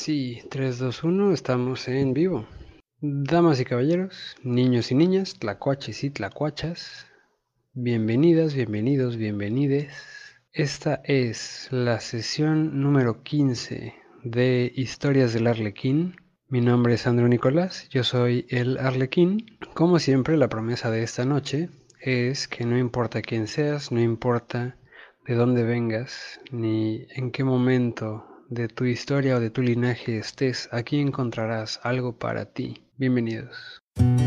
sí, 3, 2, 1, estamos en vivo. Damas y caballeros, niños y niñas, tlacuaches y tlacuachas, bienvenidas, bienvenidos, bienvenides. Esta es la sesión número 15 de Historias del Arlequín. Mi nombre es Andrew Nicolás, yo soy el Arlequín. Como siempre, la promesa de esta noche es que no importa quién seas, no importa de dónde vengas, ni en qué momento de tu historia o de tu linaje estés, aquí encontrarás algo para ti. Bienvenidos.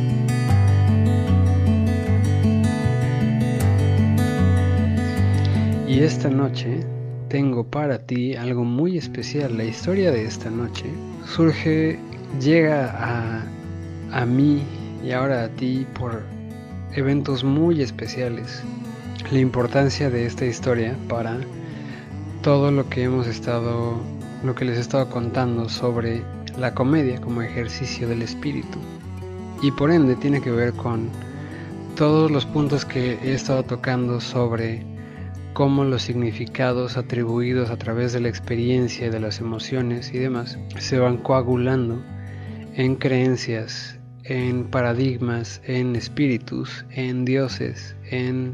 Y esta noche tengo para ti algo muy especial. La historia de esta noche llega a mí y ahora a ti por eventos muy especiales. La importancia de esta historia para todo lo que les he estado contando sobre la comedia como ejercicio del espíritu, y por ende tiene que ver con todos los puntos que he estado tocando sobre cómo los significados atribuidos a través de la experiencia y de las emociones y demás se van coagulando en creencias, en paradigmas, en espíritus, en dioses, en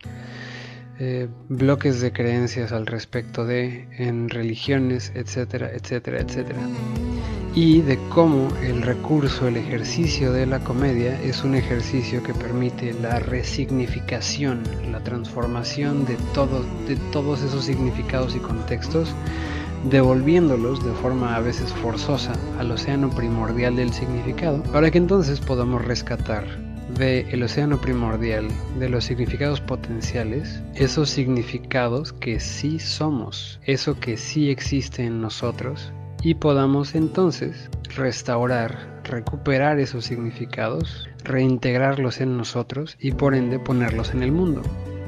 bloques de creencias al respecto en religiones, etcétera, etcétera, etcétera. Y de cómo el ejercicio de la comedia es un ejercicio que permite la resignificación, la transformación de todos esos significados y contextos, devolviéndolos de forma a veces forzosa al océano primordial del significado, para que entonces podamos rescatar del océano primordial, de los significados potenciales, esos significados que sí somos, eso que sí existe en nosotros, y podamos entonces recuperar esos significados, reintegrarlos en nosotros y por ende ponerlos en el mundo.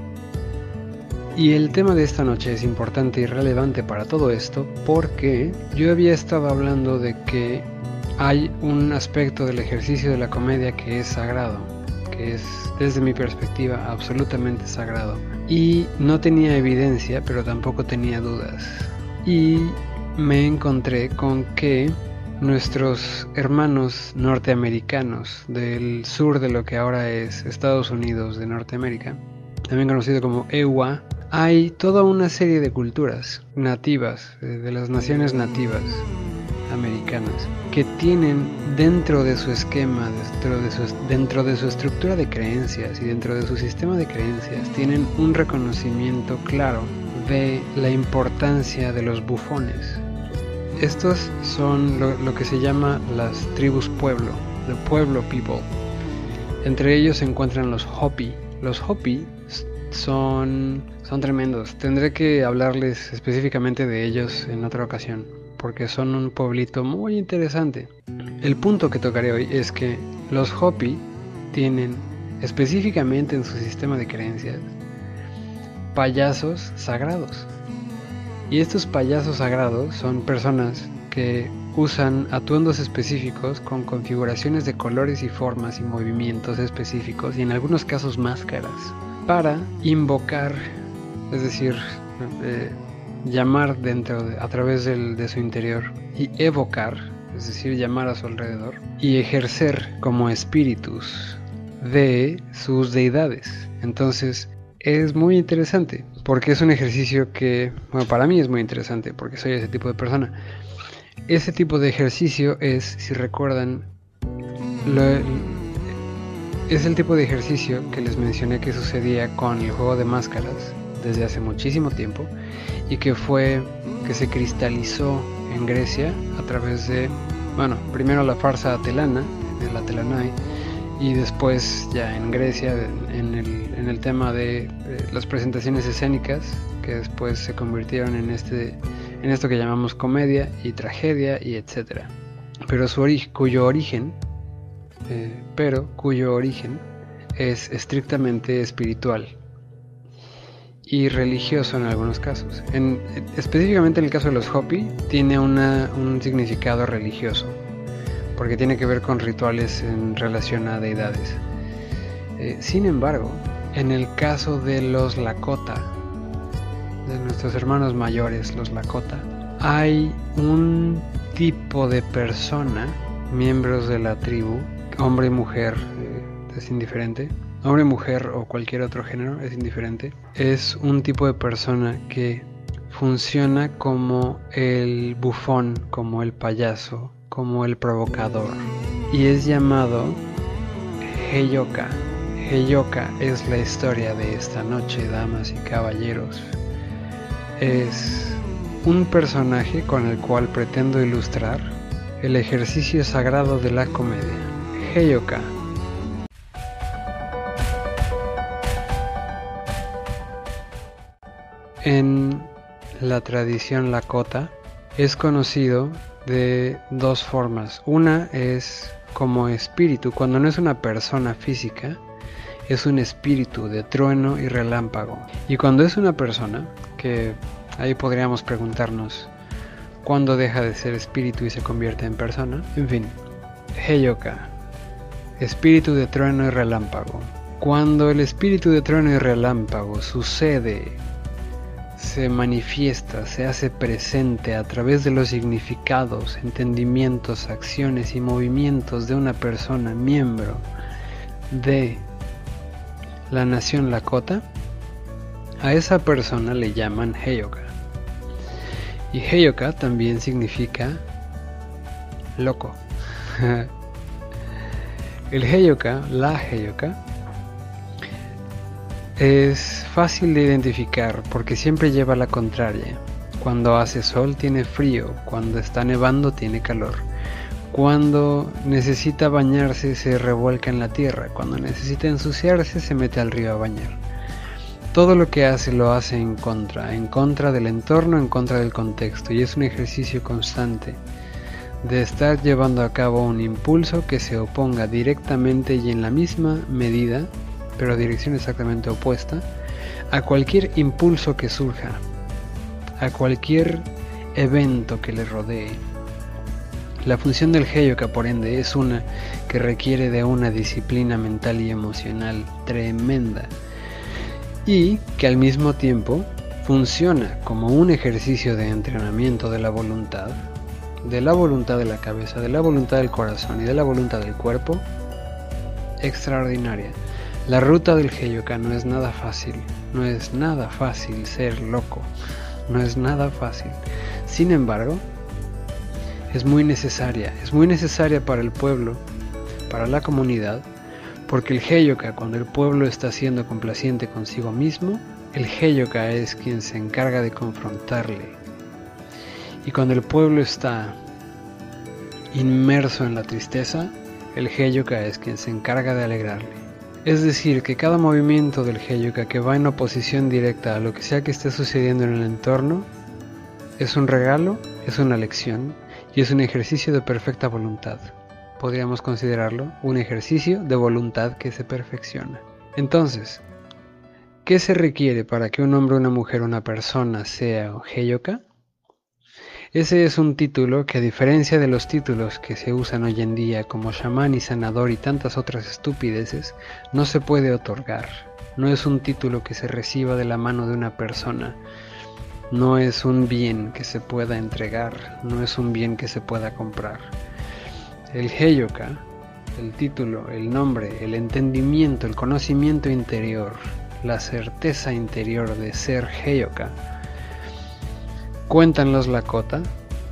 Y el tema de esta noche es importante y relevante para todo esto porque yo había estado hablando de que hay un aspecto del ejercicio de la comedia que es sagrado, que es, desde mi perspectiva, absolutamente sagrado. Y no tenía evidencia, pero tampoco tenía dudas. Y me encontré con que nuestros hermanos norteamericanos del sur de lo que ahora es Estados Unidos de Norteamérica, también conocido como EUA, hay toda una serie de culturas nativas, de las naciones nativas americanas, que tienen dentro de su esquema, dentro de su estructura de creencias y dentro de su sistema de creencias, tienen un reconocimiento claro de la importancia de los bufones. Estos son lo que se llama las tribus pueblo, the pueblo people. Entre ellos se encuentran los Hopi. Los Hopi son tremendos. Tendré que hablarles específicamente de ellos en otra ocasión, porque son un pueblito muy interesante. El punto que tocaré hoy es que los Hopi tienen específicamente en su sistema de creencias payasos sagrados. Y estos payasos sagrados son personas que usan atuendos específicos con configuraciones de colores y formas y movimientos específicos, y en algunos casos máscaras, para invocar, es decir, llamar a través de su interior, y evocar, es decir, llamar a su alrededor, y ejercer como espíritus de sus deidades. Entonces es muy interesante, porque es un ejercicio que, bueno, para mí es muy interesante, porque soy ese tipo de persona. Ese tipo de ejercicio es, si recuerdan, es el tipo de ejercicio que les mencioné que sucedía con el juego de máscaras desde hace muchísimo tiempo, y que se cristalizó en Grecia a través de, bueno, primero la farsa atelana, de la Atelanae, y después ya en Grecia en el tema de las presentaciones escénicas, que después se convirtieron en esto que llamamos comedia y tragedia y etcétera, pero cuyo origen es estrictamente espiritual y religioso en algunos casos. Específicamente en el caso de los Hopi tiene un significado religioso, porque tiene que ver con rituales en relación a deidades. Sin embargo, en el caso de los Lakota, de nuestros hermanos mayores, los Lakota, hay un tipo de persona, miembros de la tribu, hombre y mujer, es indiferente, hombre, mujer o cualquier otro género es indiferente, es un tipo de persona que funciona como el bufón, como el payaso, como el provocador, y es llamado Heyoka. Heyoka es la historia de esta noche, damas y caballeros. Es un personaje con el cual pretendo ilustrar el ejercicio sagrado de la comedia. Heyoka. En la tradición Lakota es conocido de dos formas. Una es como espíritu, cuando no es una persona física, es un espíritu de trueno y relámpago. Y cuando es una persona, que ahí podríamos preguntarnos cuándo deja de ser espíritu y se convierte en persona. En fin, Heyoka, espíritu de trueno y relámpago. Cuando el espíritu de trueno y relámpago sucede, se manifiesta, se hace presente a través de los significados, entendimientos, acciones y movimientos de una persona miembro de la nación Lakota, a esa persona le llaman Heyoka. Y Heyoka también significa loco. El Heyoka, la Heyoka, es fácil de identificar porque siempre lleva la contraria. Cuando hace sol tiene frío, cuando está nevando tiene calor. Cuando necesita bañarse se revuelca en la tierra, cuando necesita ensuciarse se mete al río a bañar. Todo lo que hace lo hace en contra del entorno, en contra del contexto, y es un ejercicio constante de estar llevando a cabo un impulso que se oponga directamente y en la misma medida, pero a dirección exactamente opuesta, a cualquier impulso que surja, a cualquier evento que le rodee. La función del Heyoka, por ende, es una que requiere de una disciplina mental y emocional tremenda, y que al mismo tiempo funciona como un ejercicio de entrenamiento de la voluntad de la cabeza, de la voluntad del corazón y de la voluntad del cuerpo, extraordinaria. La ruta del Heyoka no es nada fácil, no es nada fácil ser loco, no es nada fácil. Sin embargo, es muy necesaria para el pueblo, para la comunidad, porque el Heyoka, cuando el pueblo está siendo complaciente consigo mismo, el Heyoka es quien se encarga de confrontarle. Y cuando el pueblo está inmerso en la tristeza, el Heyoka es quien se encarga de alegrarle. Es decir, que cada movimiento del Heyoka que va en oposición directa a lo que sea que esté sucediendo en el entorno es un regalo, es una lección y es un ejercicio de perfecta voluntad. Podríamos considerarlo un ejercicio de voluntad que se perfecciona. Entonces, ¿qué se requiere para que un hombre, una mujer, una persona sea Heyoka? Ese es un título que, a diferencia de los títulos que se usan hoy en día como chamán y sanador y tantas otras estupideces, no se puede otorgar. No es un título que se reciba de la mano de una persona. No es un bien que se pueda entregar. No es un bien que se pueda comprar. El Heyoka, el título, el nombre, el entendimiento, el conocimiento interior, la certeza interior de ser Heyoka. Cuentan los Lakota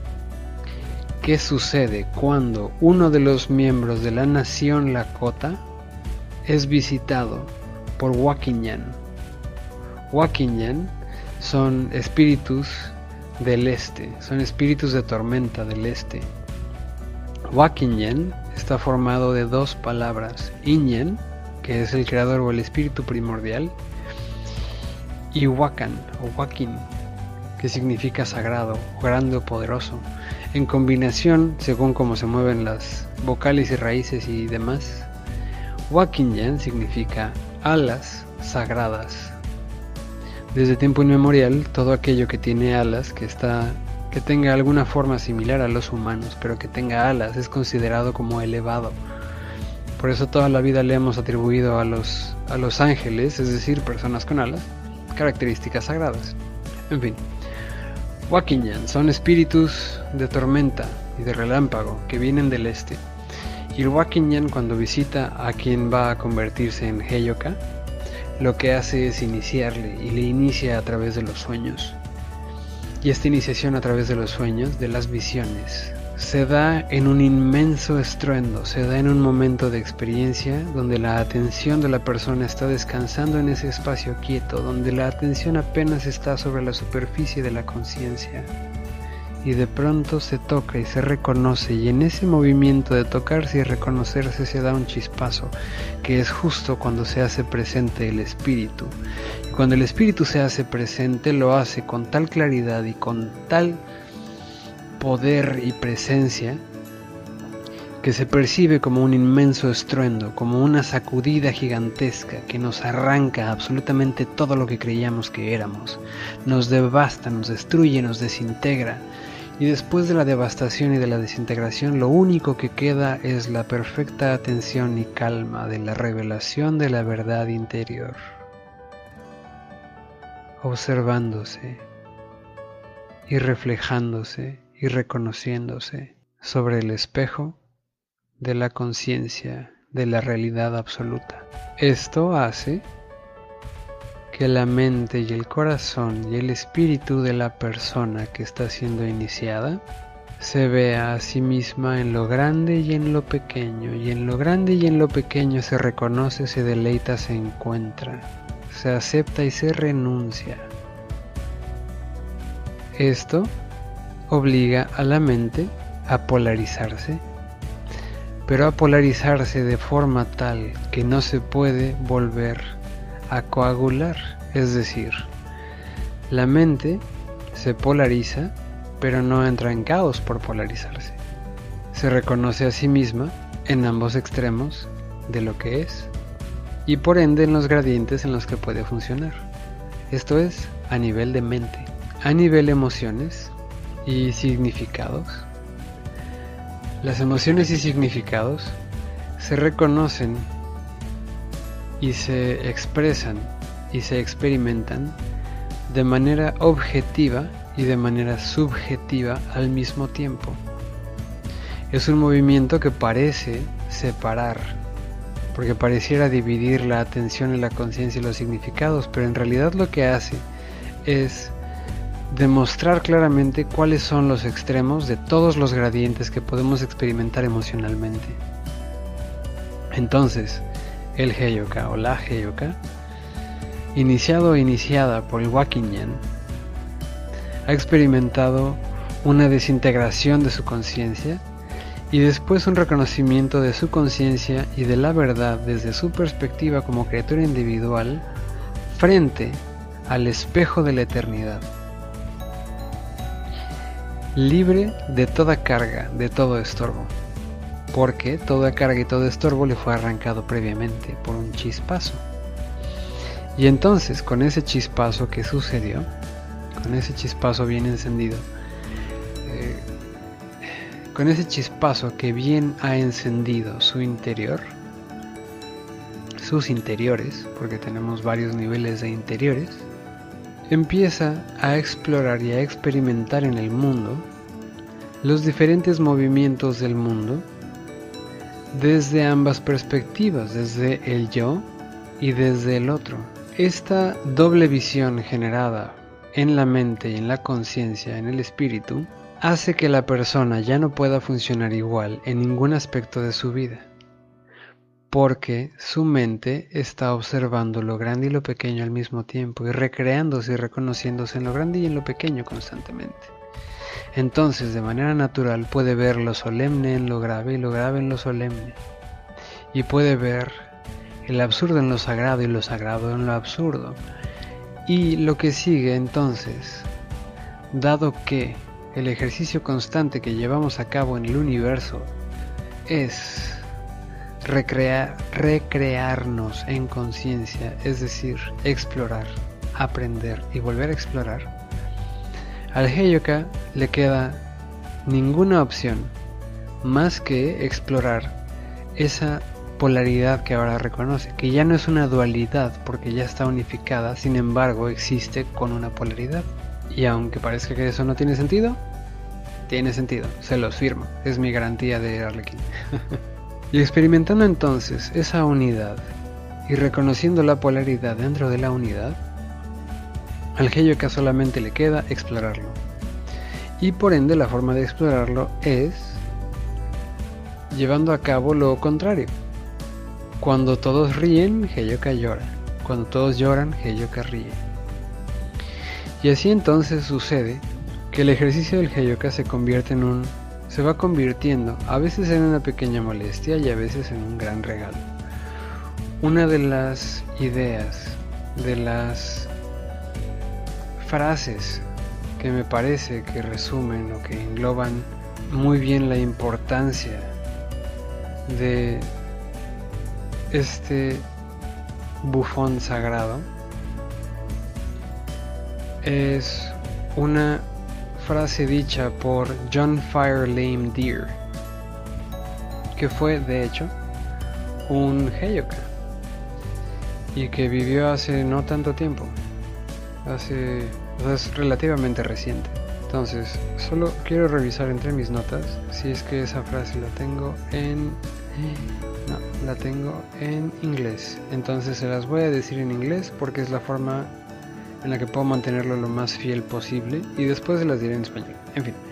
qué sucede cuando uno de los miembros de la nación Lakota es visitado por Wakinyan. Wakinyan son espíritus del este, son espíritus de tormenta del este. Wakinyan está formado de dos palabras, Inyan, que es el creador o el espíritu primordial, y Wakan o Wakin, que significa sagrado, grande o poderoso. En combinación, según cómo se mueven las vocales y raíces y demás, Wakinyan significa alas sagradas. Desde tiempo inmemorial, todo aquello que tiene alas, que tenga alguna forma similar a los humanos, pero que tenga alas, es considerado como elevado. Por eso toda la vida le hemos atribuido a los ángeles, es decir, personas con alas, características sagradas. En fin, Wakinyan son espíritus de tormenta y de relámpago que vienen del este. Y el Wakinyan, cuando visita a quien va a convertirse en Heyoka, lo que hace es iniciarle, y le inicia a través de los sueños. Y esta iniciación a través de los sueños, de las visiones, se da en un inmenso estruendo, se da en un momento de experiencia donde la atención de la persona está descansando en ese espacio quieto, donde la atención apenas está sobre la superficie de la conciencia. Y de pronto se toca y se reconoce, y en ese movimiento de tocarse y reconocerse se da un chispazo, que es justo cuando se hace presente el espíritu. Y cuando el espíritu se hace presente, lo hace con tal claridad y con tal poder y presencia que se percibe como un inmenso estruendo, como una sacudida gigantesca que nos arranca absolutamente todo lo que creíamos que éramos, nos devasta, nos destruye, nos desintegra. Y después de la devastación y de la desintegración, lo único que queda es la perfecta atención y calma de la revelación de la verdad interior, observándose y reflejándose y reconociéndose sobre el espejo de la conciencia de la realidad absoluta. Esto hace que la mente y el corazón y el espíritu de la persona que está siendo iniciada se vea a sí misma en lo grande y en lo pequeño, y en lo grande y en lo pequeño se reconoce, se deleita, se encuentra, se acepta y se renuncia. Esto obliga a la mente a polarizarse, pero a polarizarse de forma tal que no se puede volver a coagular, es decir, la mente se polariza, pero no entra en caos por polarizarse. Se reconoce a sí misma en ambos extremos de lo que es, y por ende en los gradientes en los que puede funcionar. Esto es a nivel de mente. A nivel emociones y significados, las emociones y significados se reconocen y se expresan y se experimentan de manera objetiva y de manera subjetiva al mismo tiempo. Es un movimiento que parece separar, porque pareciera dividir la atención y la conciencia y los significados, pero en realidad lo que hace es demostrar claramente cuáles son los extremos de todos los gradientes que podemos experimentar emocionalmente. Entonces, el Heyoka o la Heyoka, iniciado o iniciada por el Wakinyan, ha experimentado una desintegración de su conciencia y después un reconocimiento de su conciencia y de la verdad desde su perspectiva como criatura individual frente al espejo de la eternidad, libre de toda carga, de todo estorbo, porque toda carga y todo estorbo le fue arrancado previamente por un chispazo. Y entonces, con ese chispazo que sucedió, con ese chispazo bien encendido, con ese chispazo que bien ha encendido su interior, sus interiores, porque tenemos varios niveles de interiores, empieza a explorar y a experimentar en el mundo los diferentes movimientos del mundo desde ambas perspectivas, desde el yo y desde el otro. Esta doble visión generada en la mente y en la conciencia, en el espíritu, hace que la persona ya no pueda funcionar igual en ningún aspecto de su vida, porque su mente está observando lo grande y lo pequeño al mismo tiempo y recreándose y reconociéndose en lo grande y en lo pequeño constantemente. Entonces, de manera natural, puede ver lo solemne en lo grave y lo grave en lo solemne, y puede ver el absurdo en lo sagrado y lo sagrado en lo absurdo. Y lo que sigue entonces, dado que el ejercicio constante que llevamos a cabo en el universo es recrearnos en conciencia, es decir, explorar, aprender y volver a explorar, al Heyoka le queda ninguna opción más que explorar esa polaridad que ahora reconoce, que ya no es una dualidad porque ya está unificada, sin embargo existe con una polaridad. Y aunque parezca que eso no tiene sentido, se los firmo, es mi garantía de Arlequín. Y experimentando entonces esa unidad y reconociendo la polaridad dentro de la unidad, al Heyoka solamente le queda explorarlo. Y por ende la forma de explorarlo es llevando a cabo lo contrario. Cuando todos ríen, Heyoka llora. Cuando todos lloran, Heyoka ríe. Y así entonces sucede que el ejercicio del Heyoka se va convirtiendo a veces en una pequeña molestia y a veces en un gran regalo. Una de las ideas, de las frases que me parece que resumen o que engloban muy bien la importancia de este bufón sagrado es una frase dicha por John Firelame Deer, que fue de hecho un Heyoka y que vivió hace no tanto tiempo, es relativamente reciente. Entonces solo quiero revisar entre mis notas si es que esa frase la tengo en inglés. Entonces se las voy a decir en inglés porque es la forma en la que puedo mantenerlo lo más fiel posible y después se las diré en español. En fin,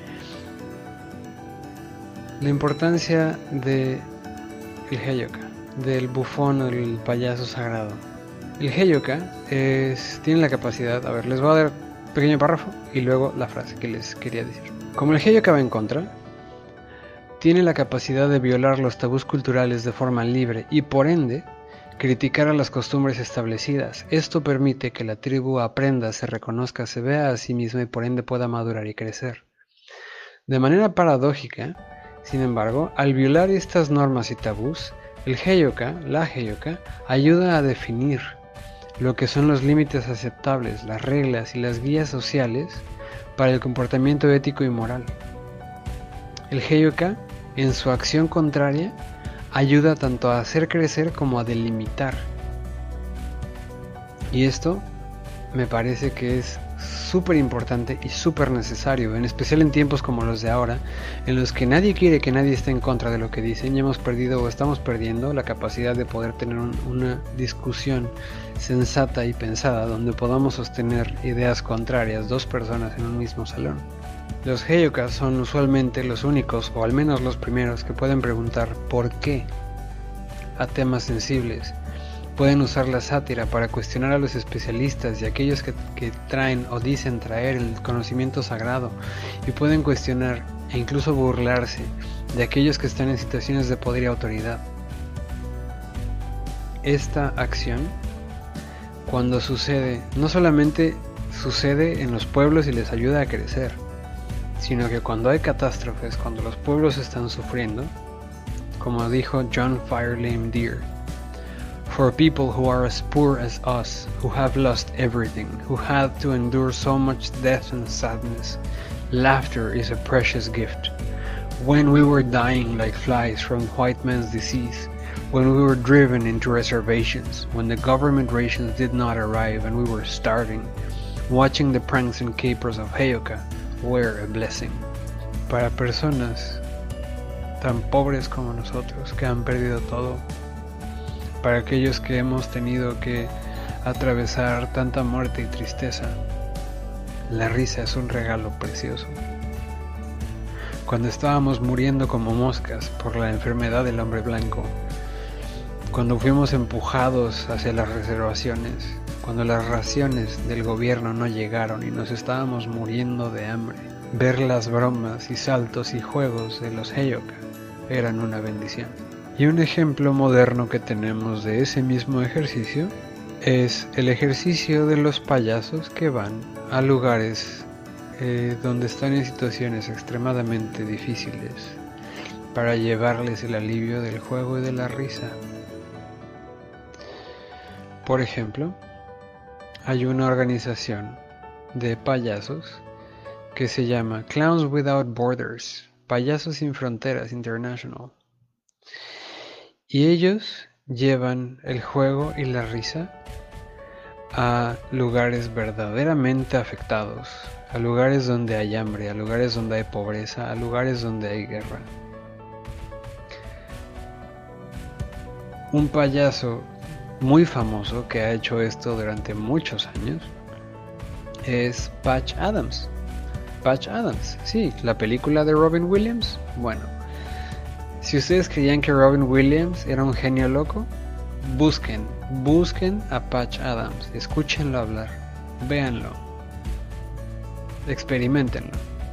la importancia de el Heyoka, del bufón o el payaso sagrado. El Heyoka tiene la capacidad, les voy a dar un pequeño párrafo y luego la frase que les quería decir. Como el Heyoka va en contra, tiene la capacidad de violar los tabús culturales de forma libre y por ende criticar a las costumbres establecidas. Esto permite que la tribu aprenda, se reconozca, se vea a sí misma y por ende pueda madurar y crecer. De manera paradójica, sin embargo, al violar estas normas y tabús, el Heyoka, la Heyoka, ayuda a definir lo que son los límites aceptables, las reglas y las guías sociales para el comportamiento ético y moral. El Heyoka, en su acción contraria, ayuda tanto a hacer crecer como a delimitar. Y esto me parece que es súper importante y súper necesario, en especial en tiempos como los de ahora, en los que nadie quiere que nadie esté en contra de lo que dicen y hemos perdido o estamos perdiendo la capacidad de poder tener una discusión sensata y pensada donde podamos sostener ideas contrarias dos personas en un mismo salón. Los Heyokas son usualmente los únicos, o al menos los primeros, que pueden preguntar ¿por qué? A temas sensibles. Pueden usar la sátira para cuestionar a los especialistas y aquellos que traen o dicen traer el conocimiento sagrado, y pueden cuestionar e incluso burlarse de aquellos que están en situaciones de poder y autoridad. Esta acción, cuando sucede, no solamente sucede en los pueblos y les ayuda a crecer, sino que cuando hay catástrofes, cuando los pueblos están sufriendo, como dijo John Firelame Deer, for people who are as poor as us, who have lost everything, who had to endure so much death and sadness, laughter is a precious gift. When we were dying like flies from white man's disease, when we were driven into reservations, when the government rations did not arrive and we were starving, watching the pranks and capers of Heyoka were a blessing. Para personas tan pobres como nosotros, que han perdido todo, para aquellos que hemos tenido que atravesar tanta muerte y tristeza, la risa es un regalo precioso. Cuando estábamos muriendo como moscas por la enfermedad del hombre blanco, cuando fuimos empujados hacia las reservaciones, cuando las raciones del gobierno no llegaron y nos estábamos muriendo de hambre, ver las bromas y saltos y juegos de los Heyoka eran una bendición. Y un ejemplo moderno que tenemos de ese mismo ejercicio es el ejercicio de los payasos que van a lugares donde están en situaciones extremadamente difíciles para llevarles el alivio del juego y de la risa. Por ejemplo, hay una organización de payasos que se llama Clowns Without Borders, Payasos Sin Fronteras International. Y ellos llevan el juego y la risa a lugares verdaderamente afectados, a lugares donde hay hambre, a lugares donde hay pobreza, a lugares donde hay guerra. Un payaso muy famoso que ha hecho esto durante muchos años es Patch Adams. Patch Adams, sí, la película de Robin Williams. Bueno, si ustedes creían que Robin Williams era un genio loco, busquen a Patch Adams, escúchenlo hablar, véanlo, experimentenlo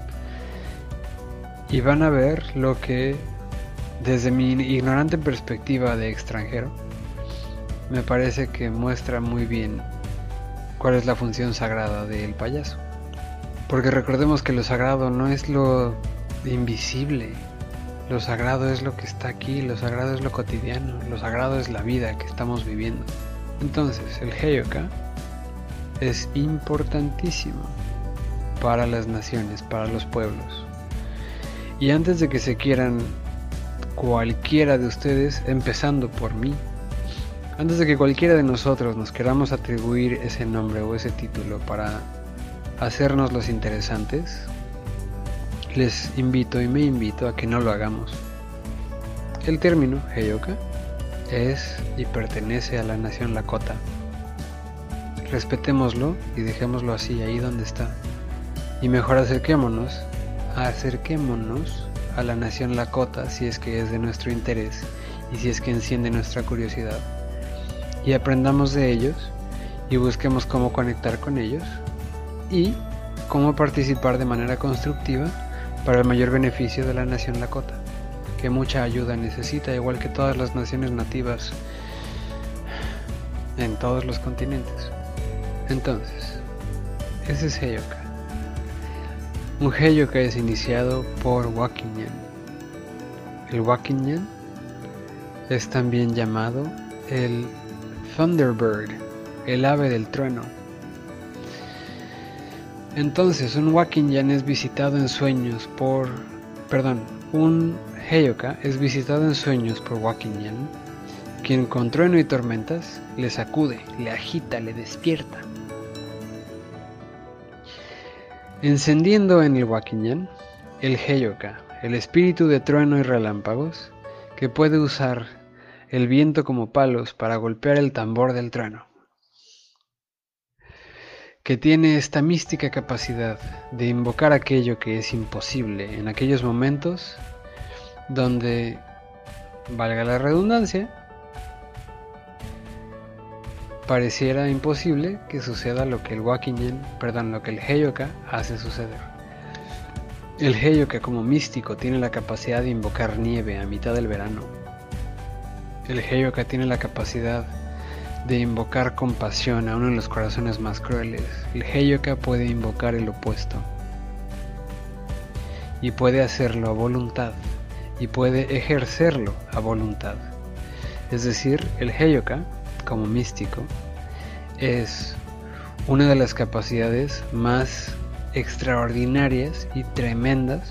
y van a ver lo que, desde mi ignorante perspectiva de extranjero, me parece que muestra muy bien cuál es la función sagrada del payaso. Porque recordemos que lo sagrado no es lo invisible, lo sagrado es lo que está aquí, lo sagrado es lo cotidiano, lo sagrado es la vida que estamos viviendo. Entonces, el Heyoka es importantísimo para las naciones, para los pueblos. Y antes de que se quieran cualquiera de ustedes, empezando por mí, antes de que cualquiera de nosotros nos queramos atribuir ese nombre o ese título para hacernos los interesantes, les invito y me invito a que no lo hagamos. El término Heyoka es y pertenece a la nación Lakota. Respetémoslo y dejémoslo así, ahí donde está. Y mejor acerquémonos a la nación Lakota si es que es de nuestro interés y si es que enciende nuestra curiosidad. Y aprendamos de ellos y busquemos cómo conectar con ellos y cómo participar de manera constructiva para el mayor beneficio de la nación Lakota, que mucha ayuda necesita, igual que todas las naciones nativas en todos los continentes. Entonces, ese es Heyoka. Un Heyoka es iniciado por Wakinyan. El Wakinyan es también llamado el Thunderbird, el ave del trueno. Entonces, un Wakinyan es visitado en sueños por... un Heyoka es visitado en sueños por Wakinyan, quien con trueno y tormentas le sacude, le agita, le despierta. Encendiendo en el Wakinyan el Heyoka, el espíritu de trueno y relámpagos, que puede usar el viento como palos para golpear el tambor del trueno, que tiene esta mística capacidad de invocar aquello que es imposible en aquellos momentos donde, valga la redundancia, pareciera imposible que suceda lo que el Heyoka hace suceder. El Heyoka como místico tiene la capacidad de invocar nieve a mitad del verano. El Heyoka tiene la capacidad de invocar compasión a uno de los corazones más crueles. El Heyoka puede invocar el opuesto. Y puede hacerlo a voluntad. Y puede ejercerlo a voluntad. Es decir, el Heyoka, como místico, es una de las capacidades más extraordinarias y tremendas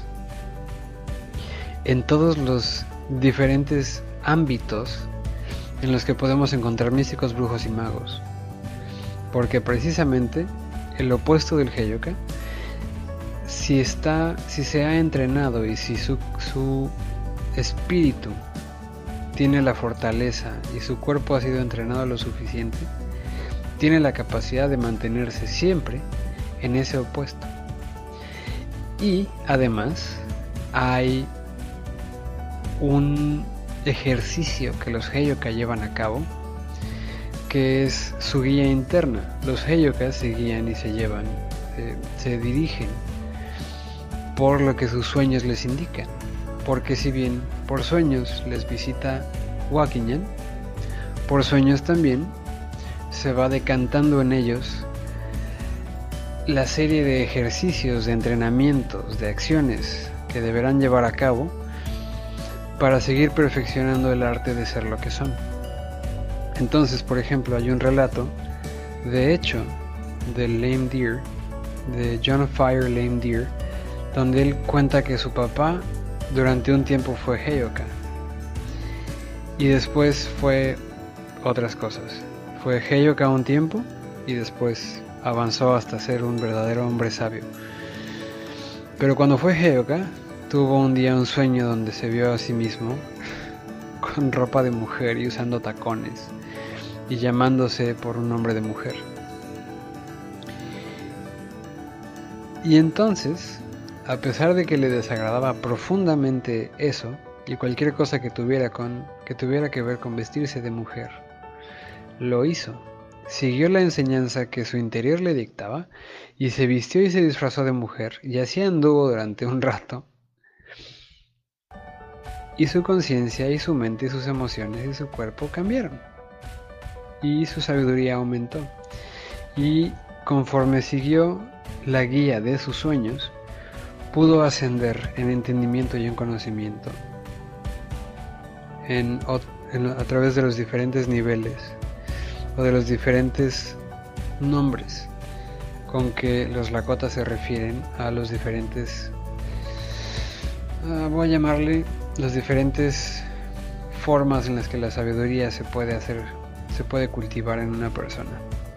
en todos los diferentes ámbitos en los que podemos encontrar místicos, brujos y magos, porque precisamente el opuesto del Heyoka, si se ha entrenado y si su espíritu tiene la fortaleza y su cuerpo ha sido entrenado lo suficiente, tiene la capacidad de mantenerse siempre en ese opuesto. Y además hay un ejercicio que los Heyoka llevan a cabo, que es su guía interna. Los Heyokas se guían y se dirigen por lo que sus sueños les indican, porque si bien por sueños les visita Wakinyan, por sueños también se va decantando en ellos la serie de ejercicios, de entrenamientos, de acciones que deberán llevar a cabo para seguir perfeccionando el arte de ser lo que son. Entonces, por ejemplo, hay un relato, de hecho, del Lame Deer, de John Fire Lame Deer, donde él cuenta que su papá durante un tiempo fue Heyoka y después fue otras cosas. Fue Heyoka un tiempo y después avanzó hasta ser un verdadero hombre sabio. Pero cuando fue Heyoka, tuvo un día un sueño donde se vio a sí mismo con ropa de mujer y usando tacones y llamándose por un nombre de mujer. Y entonces, a pesar de que le desagradaba profundamente eso y cualquier cosa que tuviera que ver con vestirse de mujer, lo hizo. Siguió la enseñanza que su interior le dictaba y se vistió y se disfrazó de mujer y así anduvo durante un rato. Y su conciencia y su mente y sus emociones y su cuerpo cambiaron. Y su sabiduría aumentó. Y conforme siguió la guía de sus sueños, pudo ascender en entendimiento y en conocimiento a través de los diferentes niveles o de los diferentes nombres con que los Lakota se refieren a los diferentes, voy a llamarle las diferentes formas en las que la sabiduría se puede cultivar en una persona.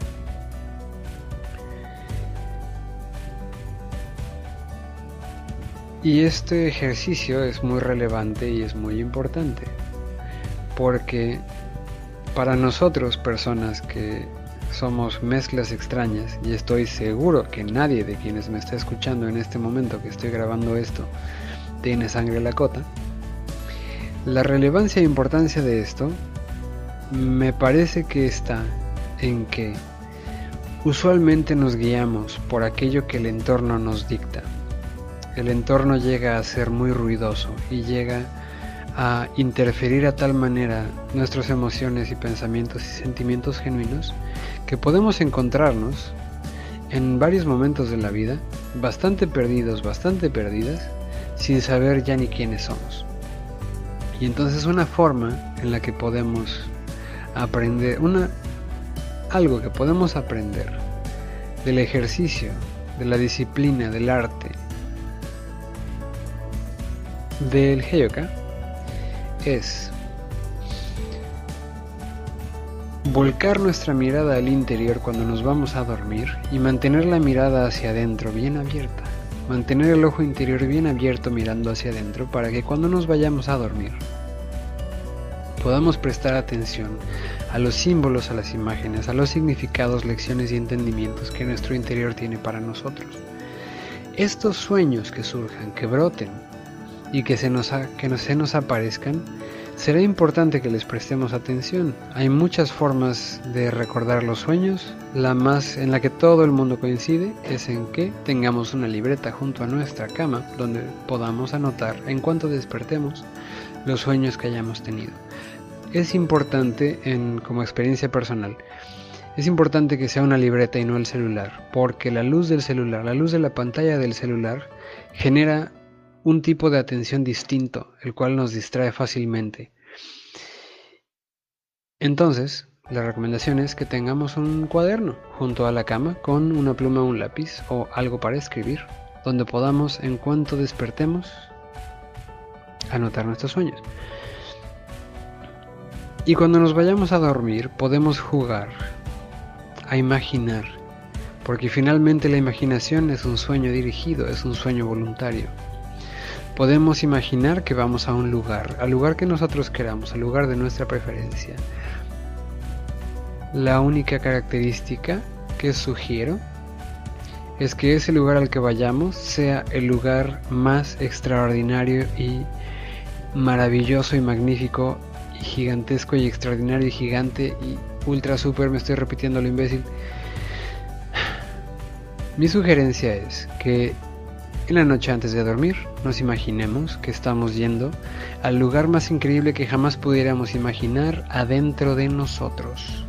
Y este ejercicio es muy relevante y es muy importante, porque para nosotros, personas que somos mezclas extrañas, y estoy seguro que nadie de quienes me está escuchando en este momento que estoy grabando esto tiene sangre Lakota, la relevancia e importancia de esto me parece que está en que usualmente nos guiamos por aquello que el entorno nos dicta. El entorno llega a ser muy ruidoso y llega a interferir a tal manera nuestras emociones y pensamientos y sentimientos genuinos que podemos encontrarnos en varios momentos de la vida bastante perdidos, bastante perdidas, sin saber ya ni quiénes somos. Y entonces una forma en la que podemos aprender, algo que podemos aprender del ejercicio, de la disciplina, del arte, del Heyoka, es volcar nuestra mirada al interior cuando nos vamos a dormir y mantener la mirada hacia adentro bien abierta. Mantener el ojo interior bien abierto mirando hacia adentro para que cuando nos vayamos a dormir podamos prestar atención a los símbolos, a las imágenes, a los significados, lecciones y entendimientos que nuestro interior tiene para nosotros. Estos sueños que surjan, que broten y que se nos aparezcan, será importante que les prestemos atención. Hay muchas formas de recordar los sueños. La más en la que todo el mundo coincide es en que tengamos una libreta junto a nuestra cama donde podamos anotar en cuanto despertemos los sueños que hayamos tenido. Es importante, como experiencia personal, es importante que sea una libreta y no el celular, porque la luz del celular, la luz de la pantalla del celular genera un tipo de atención distinto, el cual nos distrae fácilmente. Entonces, la recomendación es que tengamos un cuaderno junto a la cama con una pluma, un lápiz o algo para escribir, donde podamos, en cuanto despertemos, anotar nuestros sueños. Y cuando nos vayamos a dormir, podemos jugar a imaginar, porque finalmente la imaginación es un sueño dirigido, es un sueño voluntario. Podemos imaginar que vamos a un lugar, al lugar que nosotros queramos, al lugar de nuestra preferencia. La única característica que sugiero es que ese lugar al que vayamos sea el lugar más extraordinario y maravilloso y magnífico y gigantesco y extraordinario y gigante y ultra super, me estoy repitiendo lo imbécil. Mi sugerencia es que en la noche antes de dormir nos imaginemos que estamos yendo al lugar más increíble que jamás pudiéramos imaginar adentro de nosotros.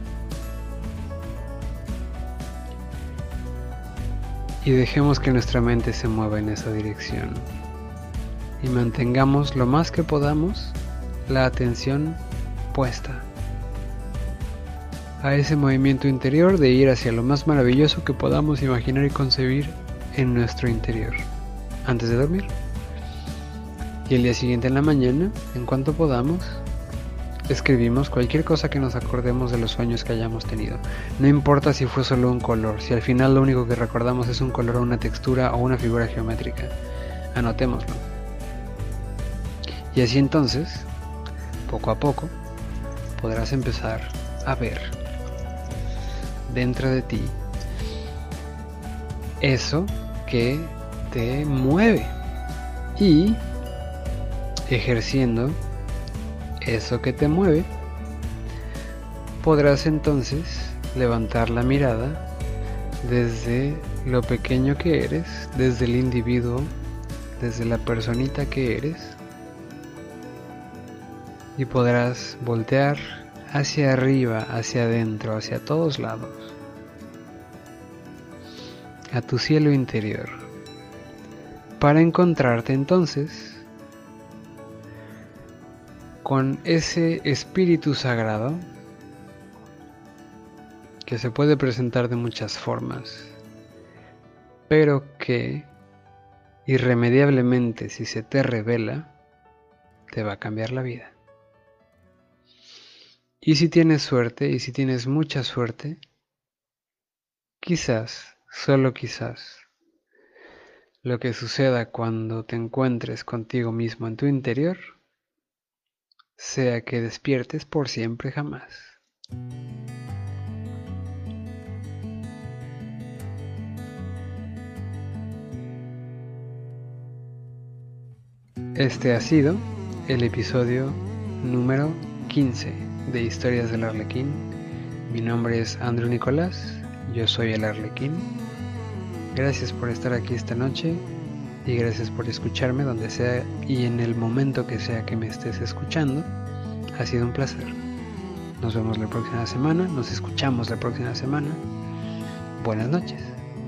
Y dejemos que nuestra mente se mueva en esa dirección. Y mantengamos lo más que podamos la atención puesta a ese movimiento interior de ir hacia lo más maravilloso que podamos imaginar y concebir en nuestro interior antes de dormir. Y el día siguiente en la mañana, en cuanto podamos, escribimos cualquier cosa que nos acordemos de los sueños que hayamos tenido. No importa si fue solo un color, si al final lo único que recordamos es un color o una textura o una figura geométrica. Anotémoslo. Y así entonces, poco a poco, podrás empezar a ver dentro de ti eso que te mueve y ejerciendo eso que te mueve, podrás entonces levantar la mirada desde lo pequeño que eres, desde el individuo, desde la personita que eres, y podrás voltear hacia arriba, hacia adentro, hacia todos lados, a tu cielo interior, para encontrarte entonces con ese espíritu sagrado que se puede presentar de muchas formas, pero que irremediablemente, si se te revela, te va a cambiar la vida. Y si tienes suerte, y si tienes mucha suerte, quizás, solo quizás, lo que suceda cuando te encuentres contigo mismo en tu interior sea que despiertes por siempre jamás. Este ha sido el episodio número 15 de Historias del Arlequín. Mi nombre es Andrew Nicolás, yo soy el Arlequín. Gracias por estar aquí esta noche y gracias por escucharme donde sea y en el momento que sea que me estés escuchando. Ha sido un placer. Nos vemos la próxima semana, nos escuchamos la próxima semana. Buenas noches.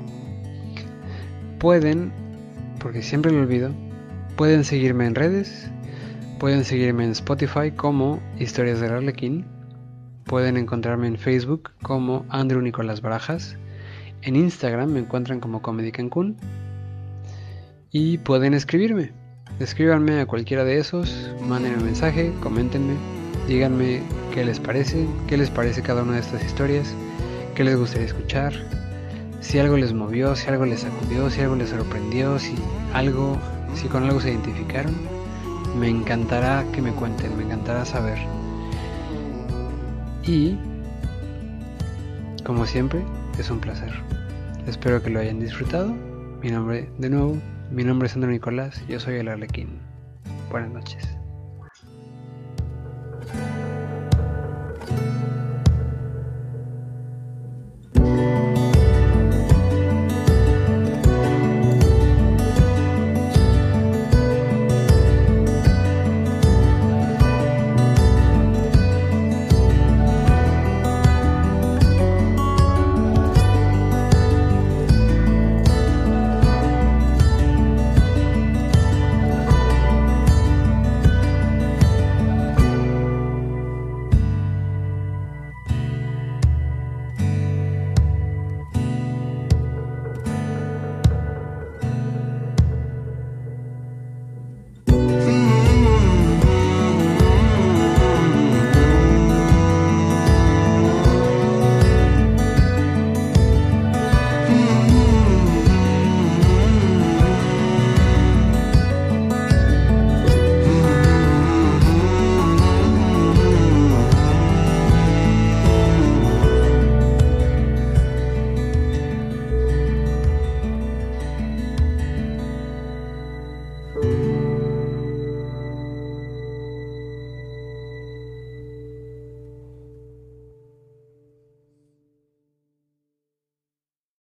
Pueden, porque siempre lo olvido, pueden seguirme en redes, pueden seguirme en Spotify como Historias del Arlequín, pueden encontrarme en Facebook como Andrew Nicolás Barajas, en Instagram me encuentran como Comedy Cancún y pueden escribirme. Escríbanme a cualquiera de esos, mándenme un mensaje, coméntenme, díganme qué les parece cada una de estas historias, qué les gustaría escuchar, si algo les movió, si algo les sacudió, si algo les sorprendió, si con algo se identificaron. Me encantará que me cuenten, me encantará saber. Y, como siempre, es un placer. Espero que lo hayan disfrutado. Mi nombre es Andrew Nicolás, yo soy el Arlequín. Buenas noches.